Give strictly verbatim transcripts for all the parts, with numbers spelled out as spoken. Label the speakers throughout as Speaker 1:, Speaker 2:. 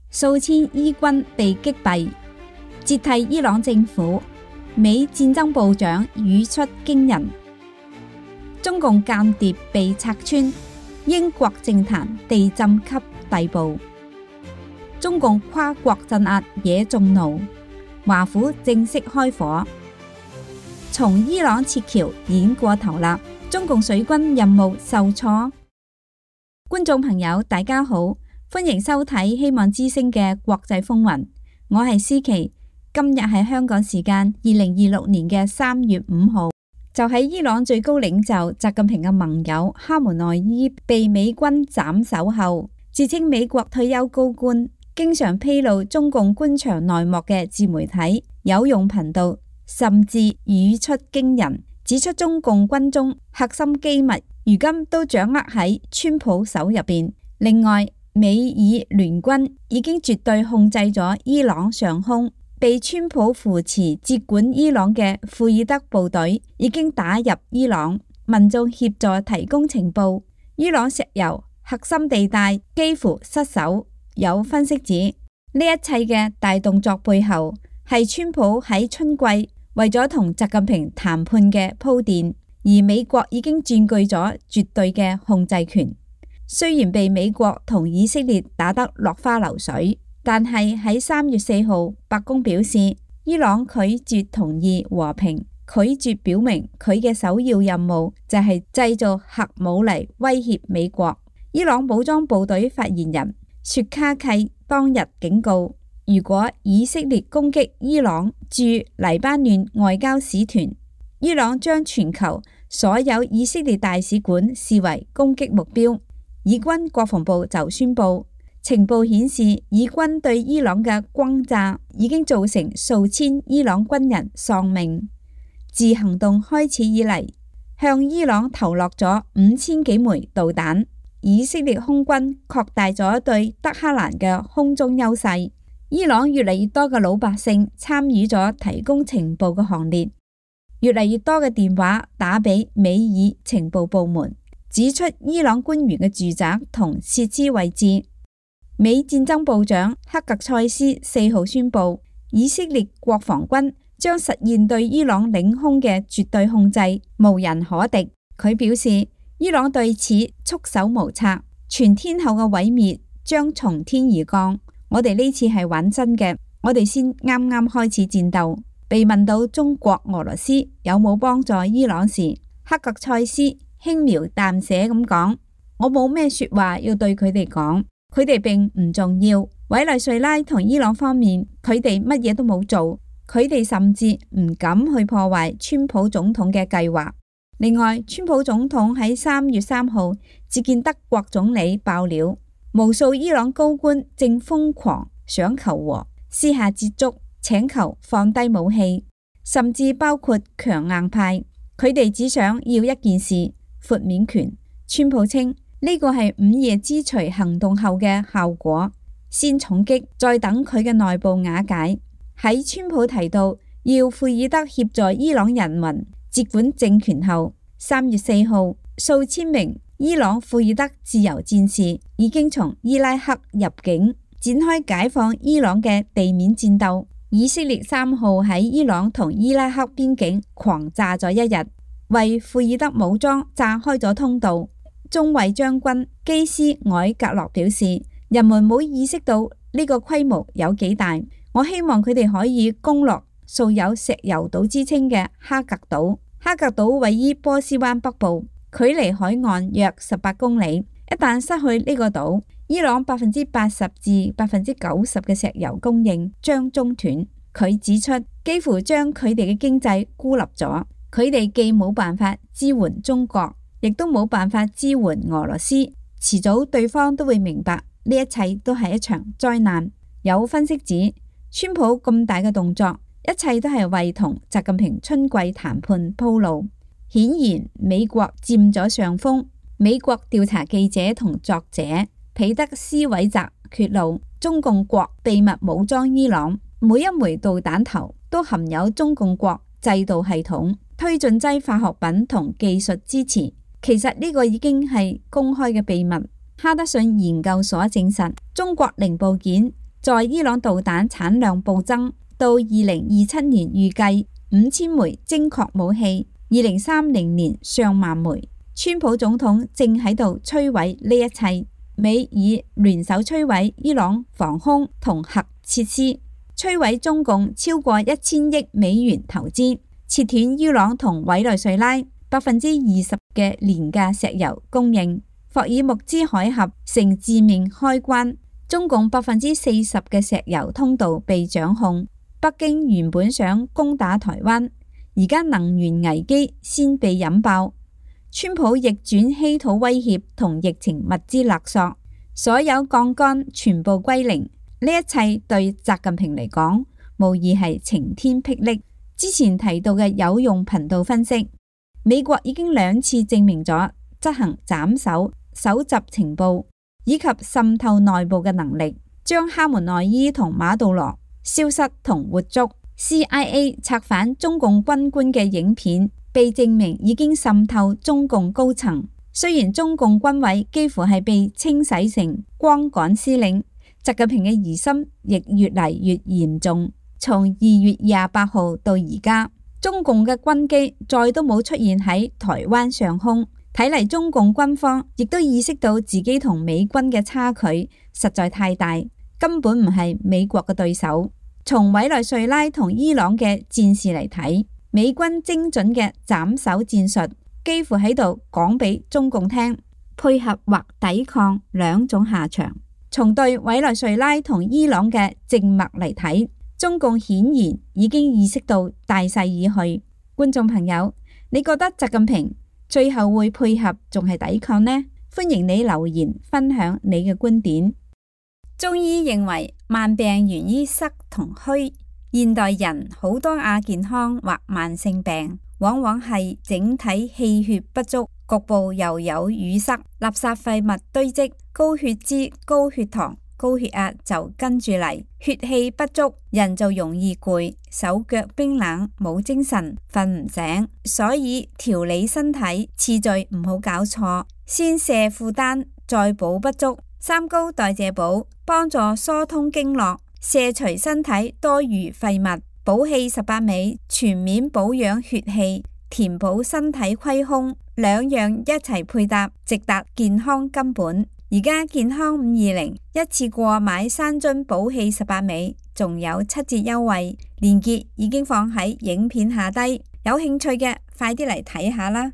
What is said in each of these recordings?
Speaker 1: 數千伊軍被擊斃，接替伊朗政府。美戰爭部長語出驚人，中共間諜被拆穿，英國政壇地震級地步，中共跨國鎮壓惹眾怒，華府正式開火。從伊朗撤僑已經過頭啦，中共水軍任務受挫。觀眾朋友大家好，歡迎收睇希望之聲嘅國際風雲，我係思琪。今日係香港時間二零二六年嘅三月五號，就喺伊朗最高領袖習近平嘅盟友哈梅內伊被美軍斬首後，自稱美國退休高官、經常披露中共官場內幕嘅自媒體有用頻道甚至語出驚人，指出中共軍中核心機密如今都掌握喺川普手入邊。另外，美以聯軍已經絕對控制咗伊朗上空。被川普扶持接管伊朗嘅庫爾德部隊已經打入伊朗，民眾協助提供情報。伊朗石油核心地帶幾乎失守。有分析指，呢一切嘅大動作背後係川普喺春季為咗同習近平談判嘅鋪墊，而美國已經佔據咗絕對嘅控制權。雖然被美國同以色列打得落花流水，但係喺三月四號，白宮表示，伊朗拒絕同意和平，拒絕表明佢嘅首要任務就係製造核武嚟威脅美國。伊朗武裝部隊發言人雪卡契當日警告，如果以色列攻擊伊朗駐黎巴嫩外交使團，伊朗將全球所有以色列大使館視為攻擊目標。以軍國防部就宣布，情報顯示，以軍對伊朗嘅轟炸已經造成數千伊朗軍人喪命。自行動開始以嚟，向伊朗投落咗五千幾枚導彈。以色列空軍擴大咗對德黑蘭嘅空中優勢。伊朗越嚟越多嘅老百姓參與咗提供情報嘅行列，越嚟越多嘅電話打俾美爾情報部門，指出伊朗官員嘅住宅同設施位置。美戰爭部長克格塞斯四號宣布，以色列國防軍將實現對伊朗領空嘅絕對控制，無人可敵。佢表示，伊朗對此束手無策，全天候嘅毀滅將從天而降。我哋呢次係玩真嘅，我哋先啱啱開始戰鬥。被問到中國、俄羅斯有冇幫助伊朗時，克格塞斯輕描淡寫咁講：我冇咩說話要對佢哋講。佢哋並唔重要。委內瑞拉同伊朗方面，佢哋乜嘢都冇做，佢哋甚至唔敢去破壞川普總統嘅計劃。另外，川普總統喺三月三號接見德國總理爆料，無數伊朗高官正瘋狂想求和，私下接觸，請求放低武器，甚至包括強硬派，佢哋只想要一件事：豁免權。川普稱，呢個係午夜之錘行動後嘅效果，先重擊，再等佢嘅內部瓦解。喺川普提到要庫爾德協助伊朗人民接管政權後，三月四號，數千名伊朗庫爾德自由戰士已經從伊拉克入境，展開解放伊朗嘅地面戰鬥。以色列三號喺伊朗同伊拉克邊境狂炸咗一日，為庫爾德武裝炸開咗通道。中尉將軍基斯凱格洛表示，人們冇意識到呢個規模有幾大。我希望佢哋可以攻落素有石油島之稱嘅哈格島。哈格島位於波斯灣北部，距離海岸約十八公里。一旦失去呢個島，伊朗百分之八十至百分之九十嘅石油供應將中斷。佢指出，幾乎將佢哋嘅經濟孤立咗。佢哋既冇辦法支援中國，亦都冇辦法支援俄羅斯，遲早對方都會明白呢一切都係一場災難。有分析指，川普咁大嘅動作，一切都係為同習近平春季談判鋪路。顯然，美國佔咗上風。美國調查記者同作者彼得斯韋澤揭露，中共國秘密武裝伊朗，每一枚導彈頭都含有中共國制導系統、推進劑化學品同技術支持。其實呢個已經係公開嘅秘密。哈德遜研究所證實，中國零部件在伊朗導彈產量暴增，到二零二七年預計五千枚精確武器，二零三零年上萬枚。川普總統正喺度摧毀呢一切，美以聯手摧毀伊朗防空同核設施，摧毀中共超過一千億美元投資，切斷伊朗同委內瑞拉百分之二十嘅廉價石油供應。霍爾木茲海峽成致命開關，中共百分之四十嘅石油通道被掌控。北京原本想攻打台灣，而家能源危機先被引爆。川普逆轉稀土威脅同疫情物資勒索，所有槓桿全部歸零。呢一切對習近平嚟講，無疑係晴天霹靂。之前提到嘅有用頻道分析，美國已經兩次證明咗執行斬首、搜集情報以及滲透內部嘅能力，將哈梅內伊同馬杜羅消失同活捉。C I A 策反中共軍官嘅影片被證明已經滲透中共高層。雖然中共軍委幾乎係被清洗成光桿司令，習近平嘅疑心亦越嚟越嚴重。從二月廿八號到而家，中共嘅軍機再都冇出現喺台灣上空。睇嚟中共軍方亦都意識到自己同美軍嘅差距實在太大，根本唔係美國嘅對手。從委內瑞拉同伊朗嘅戰事嚟睇，美軍精準嘅斬首戰術幾乎喺度講俾中共聽，配合或抵抗兩種下場。從對委內瑞拉同伊朗嘅靜默嚟睇，中共顯然已經意識到大勢已去。觀眾朋友，你覺得習近平最後會配合仲係抵抗呢？歡迎你留言分享你嘅觀點。中醫認為慢病源於濕同虛，現代人好多亞健康或慢性病，往往係整體氣血不足，局部又有淤塞，垃圾廢物堆積，高血脂、高血糖、高血壓就跟住嚟，血氣不足，人就容易攰，手腳冰冷，冇精神，瞓唔醒。所以調理身體次序唔好搞錯，先瀉負擔，再補不足。三高代謝補幫助疏通經絡，卸除身體多餘廢物。補氣十八味全面保養血氣，填補身體虧空，兩樣一齊配搭，直達健康根本。而家健康五二零一次過買三樽補氣十八味，仲有七折優惠，鏈接已經放喺影片下低，有興趣嘅快啲嚟睇下啦。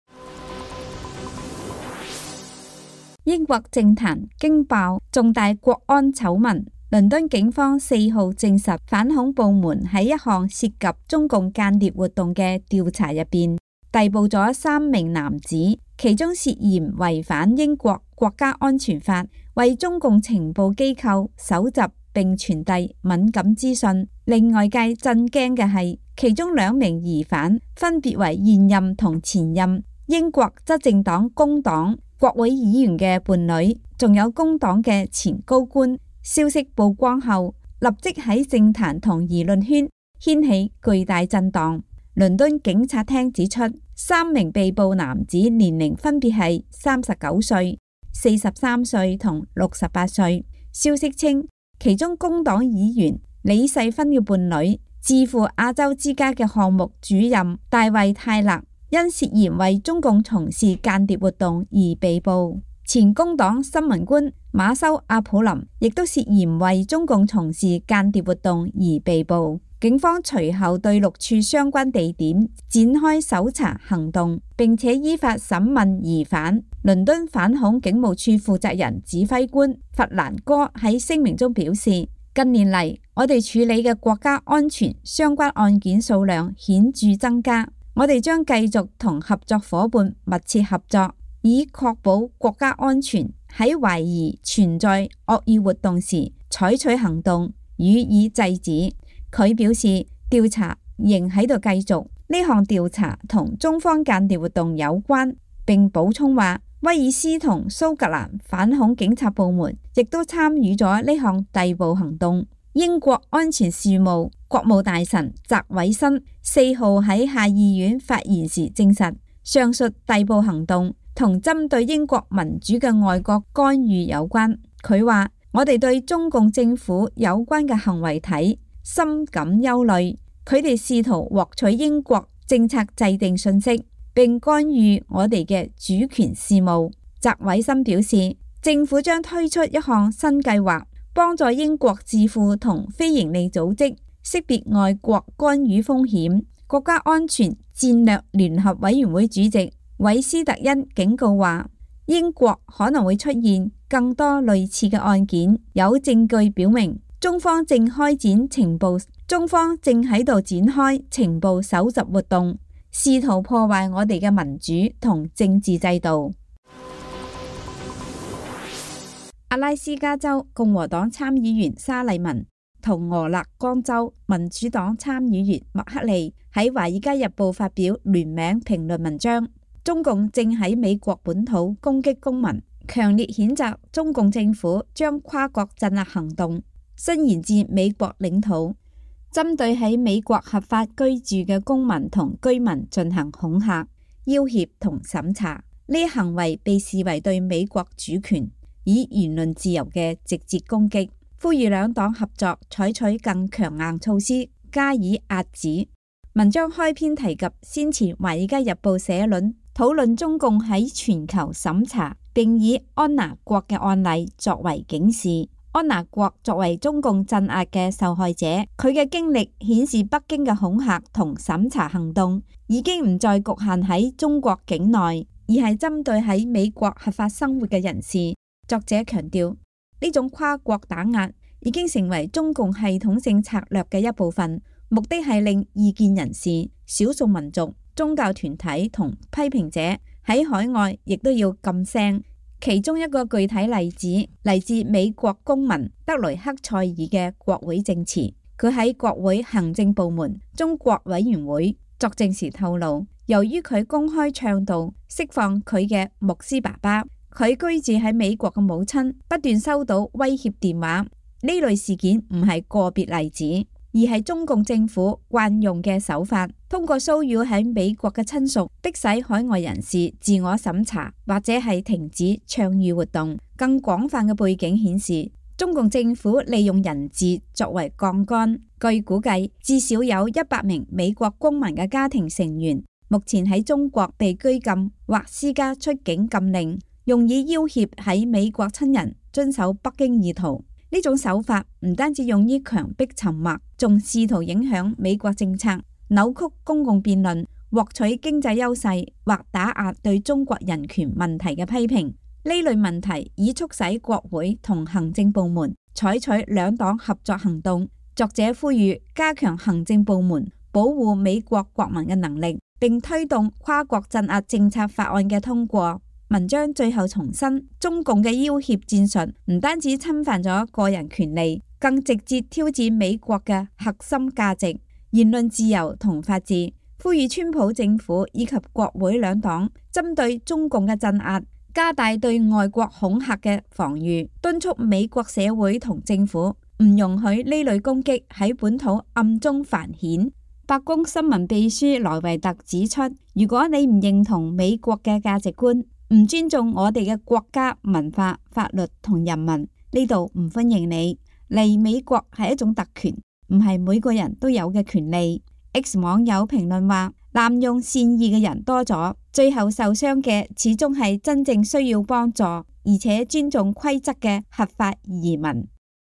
Speaker 1: 英國政壇驚爆重大國安醜聞，倫敦警方四號證實，反恐部門喺一項涉及中共間諜活動嘅調查入邊，逮捕咗三名男子，其中涉嫌違反英國國家安全法，為中共情報機構搜集並傳遞敏感資訊。令外界震驚嘅係，其中兩名疑犯分別為現任同前任英國執政黨工黨國會議員嘅伴侶，仲有工黨嘅前高官。消息曝光後，立即喺政壇同輿論圈掀起巨大震盪。倫敦警察廳指出，三名被捕男子年齡分別係三十九歲、四十三歲同六十八歲。消息稱，其中工黨議員李世芬嘅伴侶，智庫亞洲之家嘅項目主任大衛泰勒，因涉嫌為中共從事間諜活動而被捕。前工黨新聞官馬修阿普林亦都涉嫌為中共從事間諜活動而被捕。警方隨後對六處相關地點展開搜查行動，並且依法審問疑犯。倫敦反恐警務處負責人指揮官弗蘭哥喺聲明中表示，近年嚟，我哋處理嘅國家安全相關案件數量顯著增加，我哋將繼續同合作夥伴密切合作，以確保國家安全，喺懷疑存在惡意活動時採取行動予以制止。佢表示，調查仍喺度繼續，呢項調查同中方間諜活動有關，並補充話，威爾斯同蘇格蘭反恐警察部門亦都參與咗呢項逮捕行動。英國安全事務國務大臣澤偉森四號喺下議院發言時證實，上述逮捕行動同針對英國民主嘅外國干預有關。佢話， 我哋對中共政府有關嘅行為體深感憂慮，佢哋試圖獲取英國政策制定信息，並干預我哋嘅主權事務。澤偉森表示，政府將推出一項新計劃，幫助英國智庫同非營利組織識別外國干預風險。國家安全戰略聯合委員會主席韋斯特恩警告話，英國可能會出現更多類似嘅案件，有證據表明中方正開展情報，中方正喺度展開情報搜集活動，試圖破壞我哋嘅民主同政治制度。阿拉斯加州共和黨參議員沙利文同俄勒岡州民主黨參議員麥克利喺《華爾街日報》發表聯名評論文章，中共正喺美國本土攻擊公民，強烈譴責中共政府將跨國鎮壓行動伸延至美國領土，針對喺美國合法居住嘅公民同居民進行恐嚇、要挾同審查。呢啲行為被視為對美國主權以言論自由嘅直接攻擊，呼籲兩黨合作採取更強硬措施加以遏止。文章開篇提及先前《華爾街日報》社論討論中共喺全球審查，並以安娜國嘅案例作為警示。安娜國作為中共鎮壓嘅受害者，佢嘅經歷顯示北京嘅恐嚇同審查行動已經唔再局限喺中國境內，而係針對喺美國合法生活嘅人士。作者強調，呢種跨國打壓已經成為中共系統性策略嘅一部分，目的係令異見人士、少數民族、宗教團體同批評者喺海外亦都要噤聲。其中一個具體例子嚟自美國公民德雷克塞爾嘅國會證詞，佢喺國會行政部門中國委員會作證時透露，由於佢公開倡導釋放佢嘅牧師爸爸，佢居住喺美國嘅母親不斷收到威脅電話。呢類事件唔係個別例子，而係中共政府慣用嘅手法，通過騷擾喺美國嘅親屬，迫使海外人士自我審查或者係停止倡議活動。更廣泛嘅背景顯示，中共政府利用人質作為槓桿。據估計，至少有一百名美國公民嘅家庭成員目前喺中國被拘禁或施加出境禁令，用以要挾喺美國親人遵守北京意圖。呢種手法唔單止用於強迫沉默，仲試圖影響美國政策，扭曲公共辯論，獲取經濟優勢或打壓對中國人權問題嘅批評。呢類問題已促使國會同行政部門採取兩黨合作行動。作者呼籲加強行政部門保護美國國民嘅能力，並推動跨國鎮壓政策法案嘅通過。文章最後重申，中共嘅要挾戰術唔單止侵犯咗個人權利，更直接挑戰美國嘅核心價值、言論自由同法治。呼籲川普政府以及國會兩黨針對中共嘅鎮壓，加大對外國恐嚇嘅防禦，敦促美國社會同政府唔容許呢類攻擊喺本土暗中繁衍。白宮新聞秘書萊維特指出，如果你唔認同美國嘅價值觀，唔尊重我哋嘅國家文化、法律同人民，呢度唔歡迎你。嚟美國係一種特權，唔係每個人都有嘅權利。X 網友評論話，濫用善意嘅人多咗，最後受傷嘅始終係真正需要幫助而且尊重規則嘅合法移民。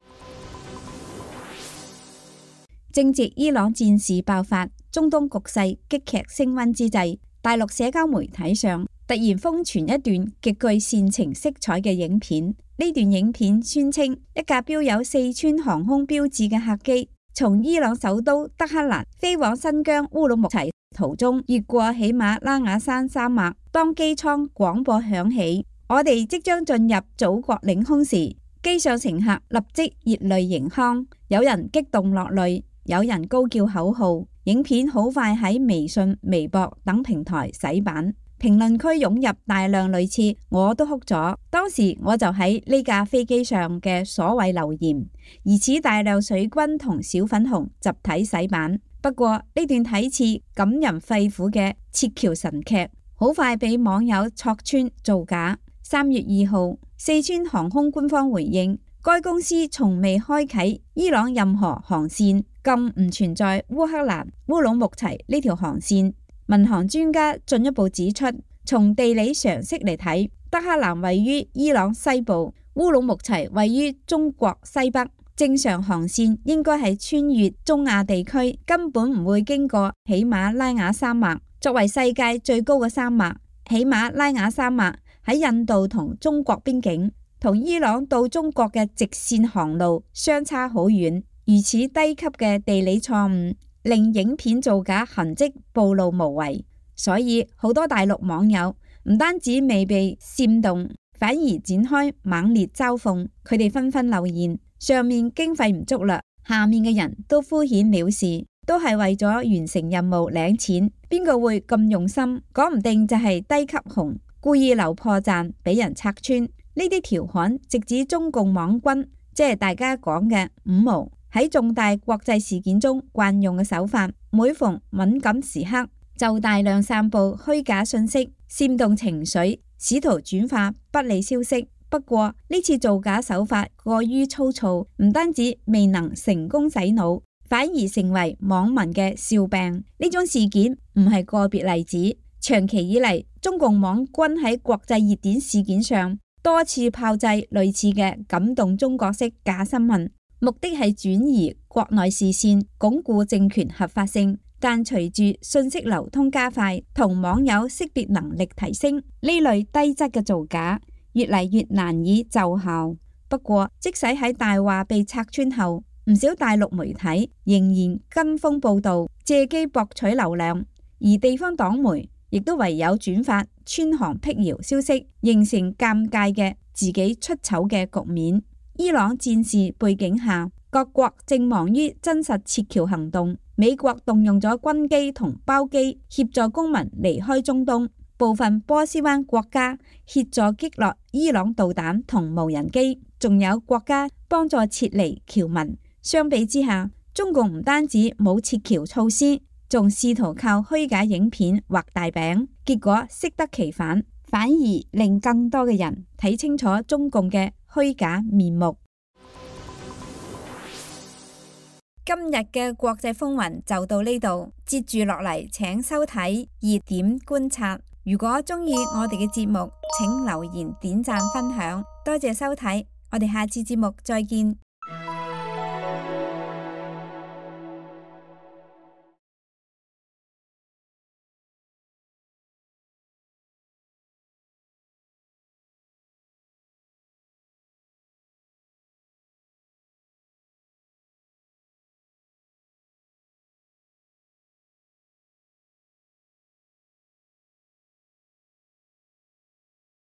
Speaker 1: 正值伊朗戰事爆發，中東局勢激劇升溫之際，大陸社交媒體上突然瘋傳一段極具煽情色彩嘅影片。呢段影片宣稱，一架標有四川航空標誌嘅客機從伊朗首都德黑蘭飛往新疆烏魯木齊途中，越過喜馬拉雅山山脈。當機艙廣播響起，我哋即將進入祖國領空時，機上乘客立即熱淚盈眶，有人激動落淚，有人高叫口號。影片好快喺微信、微博等平台洗版，評論區湧入大量類似我都哭咗，當時我就喺呢架飛機上嘅所謂留言，疑似大量水軍同小粉紅集體洗版。不過呢段睇似感人肺腑嘅撤僑神劇，好快被網友戳穿造假。三月二號，四川航空官方回應， 該公司從未開啟伊朗任何航線，更唔存在烏克蘭烏魯木齊呢條航線。民航專家進一步指出，從地理常識嚟睇，德黑蘭位於伊朗西部，烏魯木齊位於中國西北，正常航線應該係穿越中亞地區，根本唔會經過喜馬拉雅山脈。作為世界最高嘅山脈，喜馬拉雅山脈喺印度同中國邊境，同伊朗到中國嘅直線航路相差好遠。如此低級嘅地理錯誤，令影片造假痕跡暴露無遺，所以好多大陸網友唔單止未被煽動，反而展開猛烈嘲諷。佢哋紛紛留言：上面經費唔足啦，下面嘅人都敷衍了事，都係為咗完成任務領錢，邊個會咁用心？講唔定就係低級紅，故意留破綻俾人拆穿。呢啲調侃直指中共網軍，即係大家講嘅五毛，喺重大國際事件中慣用嘅手法。每逢敏感時刻，就大量散布虛假信息，煽動情緒，試圖轉化不利消息。不過呢次造假手法過於粗糙，唔單止未能成功洗腦，反而成為網民嘅笑柄。呢種事件唔係個別例子，長期以嚟，中共網軍喺國際熱點事件上多次炮製類似嘅感動中國式假新聞，目的係轉移國內視線，鞏固政權合法性。但隨住信息流通加快，同網友識別能力提升，呢類低質嘅造假越嚟越難以奏效。不過，即使喺大話被拆穿後，唔少大陸媒體仍然跟風報道，借機博取流量，而地方黨媒亦都唯有轉發穿航闢謠消息，形成尷尬嘅自己出醜嘅局面。伊朗戰事背景下，各國正忙於真實撤僑行動。美國動用咗軍機同包機協助公民離開中東，部分波斯灣國家協助擊落伊朗導彈同無人機，仲有國家幫助撤離僑民。相比之下，中共唔單止冇撤僑措施，仲試圖靠虛假影片畫大餅，結果適得其反，反而令更多嘅人睇清楚中共嘅虛假面目。今日嘅國際風雲就到呢度，接住落嚟請收睇熱點觀察。如果鍾意我哋嘅節目，請留言、點讚、分享，多謝收睇，我哋下次節目再見。